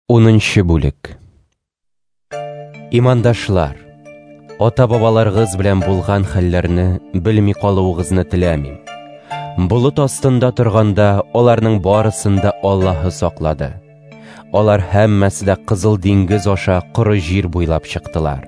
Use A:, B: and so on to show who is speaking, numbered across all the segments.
A: 10-нчы бүлек. Имандашлар, ата-бабаларыгыз белән булган хәлләрне белми калуыгызны теләмим. Булыт астында торганда аларның барысында Аллаһы саклады. Алар һәммәсе дә Кызыл диңгез аша коры җир буйлап чыктылар.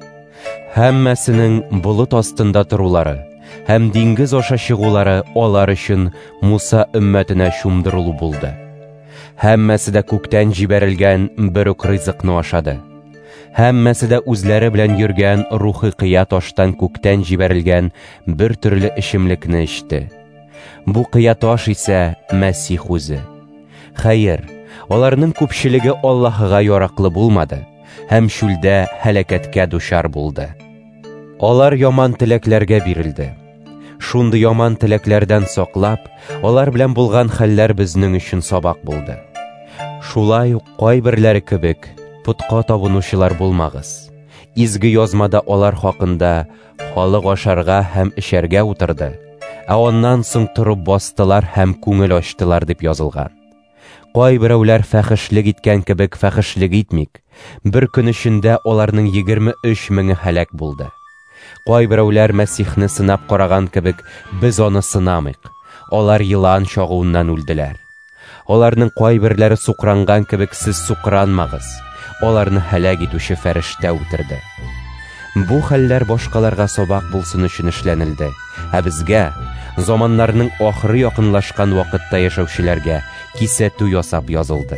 A: Һәммәсенең булыт астында торулары һәм диңгез аша чыгулары алар өчен Муса өммәтенә чумдырылу булды. Һәммәсе дә күктән җибәрелгән бер үк ризыкны ашады. Һәммәсе дә үзләре белән йөргән рухи кыя таштан күктән җибәрелгән бер төрле эчемлекне эчте. Бу кыя таш исә Мәсих үзе. Хәер, аларның күпчелеге Аллаһыга яраклы булмады һәм шүлдә һәлакәткә дучар булды. Алар яман теләкләргә бирелде. Шундый яман теләкләрдән саклап, алар белән булган хәлләр безнең өчен сабак булды. Шулай ук кайберләре кебек путка табынучылар булмагыз. Изге язмада алар хакында халык ашарга һәм эчәргә утырды, аннан соң турып бастылар һәм күңел ачтылар дип язылган. Кайберәүләр фәхешлек иткән кебек фәхешлек итмик, бер көн эчендә аларның 23 меңе һәлак булды. Кайберәүләр Мәсихне сынап караган кебек без аны сынамыйк. Алар йылан чагуыннан үлделәр. Аларның кайберләре сукранган кебек сез сукранмагыз. Аларны һәлак итүче фәрештә үтерде. Бу хәлләр башкаларга сабак булсын өчен эшләнелде. Безгә, заманнарның ахыры якынлашкан вакытта яшәүчеләргә кисәтү ясап язылды.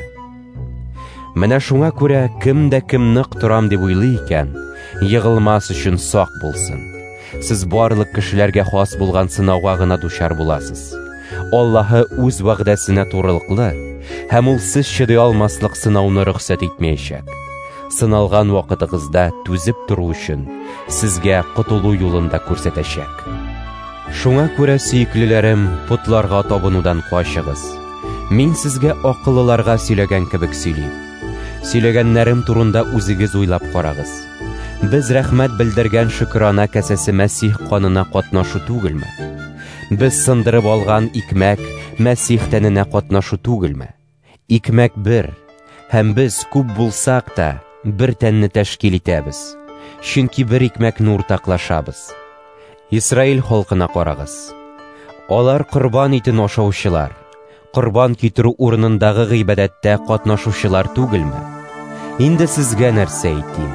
A: Менә шуңа күрә кем дә кем нык торам дип уйлый икән, егылмас өчен сак булсын. Сез барлык кешеләргә хас булган сынауга гына дучар буласыз. Аллаһы үз вәгъдәсенә турылыклы һәм ул сез чыдый алмаслык сынауны рөхсәт итмәячәк. Сыналган вакытыгызда түзеп туру өчен сезгә котылу юлында күрсәтәчәк. Шуңа күрә, сөйклеләрем, путларга табынудан качыгыз. Мин сезгә акыллыларга сөйләгән кебек сөйлим. Сөйләгәннәрем турында үзегез уйлап карагыз. Без рәхмәт белдергән шөкранә кәсәсе Мәсих канына катнашу түгелме? Без сындырып алган икмәк Мәсих тәненә катнашу түгелме? Икмәк бер, һәм без күп булсак та бер тәнне тәшкил итәбез. Чөнки бер икмәкне уртаклашабыз. Исраил халкына карагыз. Алар корбан итен ашаучылар, корбан китерү урынындагы гыйбадәттә катнашучылар түгелме? Инде сезгә нәрсә әйтим?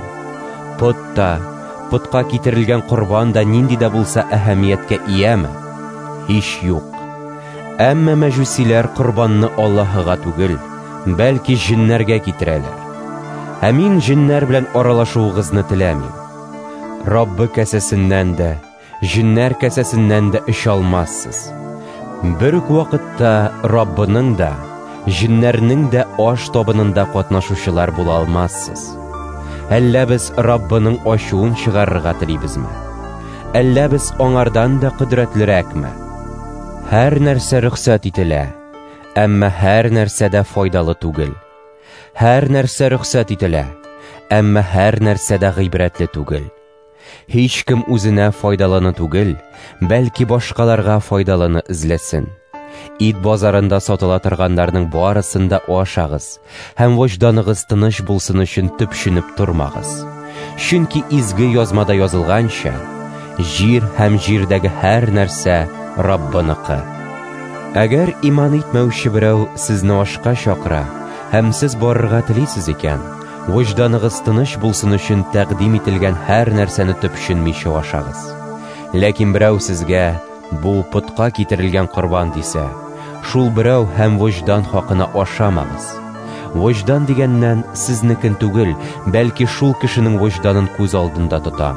A: Путка китерелгән корбан да нинди дә булса әһәмияткә ияме? Һич юк. Әмма мәҗүсиләр корбанны Аллаһыга түгел, бәлки җиннәргә китерәләр. Мин җиннәр белән аралашуыгызны теләмим. Раббы кәсәсеннән дә, җиннәр кәсәсеннән дә эш алмассыз. Бер үк вакытта Раббының да, җиннәрнең дә аш табынында катнашучылар була алмассыз. Әллә без Раббының ачуын чыгарырга телибезме? Әллә без аңардан да кодрәтлерәкме? Һәр нәрсә рөхсәт ителә, әмма һәр нәрсә дә файдалы түгел. Һәр нәрсә рөхсәт ителә, әмма һәр нәрсә дә гыйбрәтле түгел. Һич кем үзенә файдалыны түгел, бәлки башкаларга файдалыны эзләсен. Ит базарында сатыла торганнарның барысында ашагыз һәм вөҗданыгыз тыныч булсын өчен төпченеп тормагыз. Чөнки изге язмада язылганча, җир һәм җирдәге һәр нәрсә Раббыныкы. Әгәр иман итмәүче берәү сезне ашка чакыра һәм сез барырга телисез икән, вөҗданыгыз тыныч булсын өчен тәкъдим ителгән һәр нәрсәне төпченмичә ашагыз. Ләкин берәү сезгә бу путка китерелгән корбан дисә, шул берәү һәм вөҗдан хакына ашамагыз. Вөҗдан дигәннән сезнекен түгел, бәлки шул кешенең вөҗданын күз алдында тотам.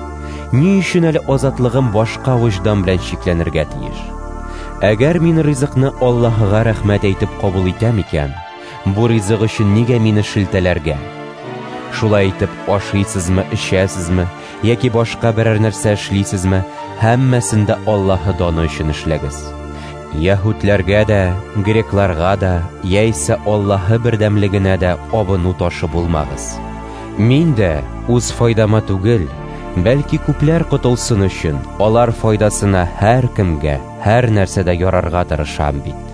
A: Ни өчен әле азатлыгым башка вөҗдан белән чикләнергә тиеш? Әгәр мин ризыкны Аллаһыга рәхмәт әйтеп кабул итәм икән, бу ризык өчен нигә мине шелтәләргә? Шулай итеп ашыйсызмы, эчәсезме, яки башка берәр нәрсә эшлисезме, һәммәсендә Аллаһы даны өчен эшләгез. Яһүдләргә дә, грекларга да, яисә Аллаһы бердәмлегенә дә абыну ташы булмагыз. Мин дә үз файдама түгел, бәлки күпләр котылсын өчен, алар файдасына һәр кемгә, һәр нәрсәдә ярарга тырышам бит.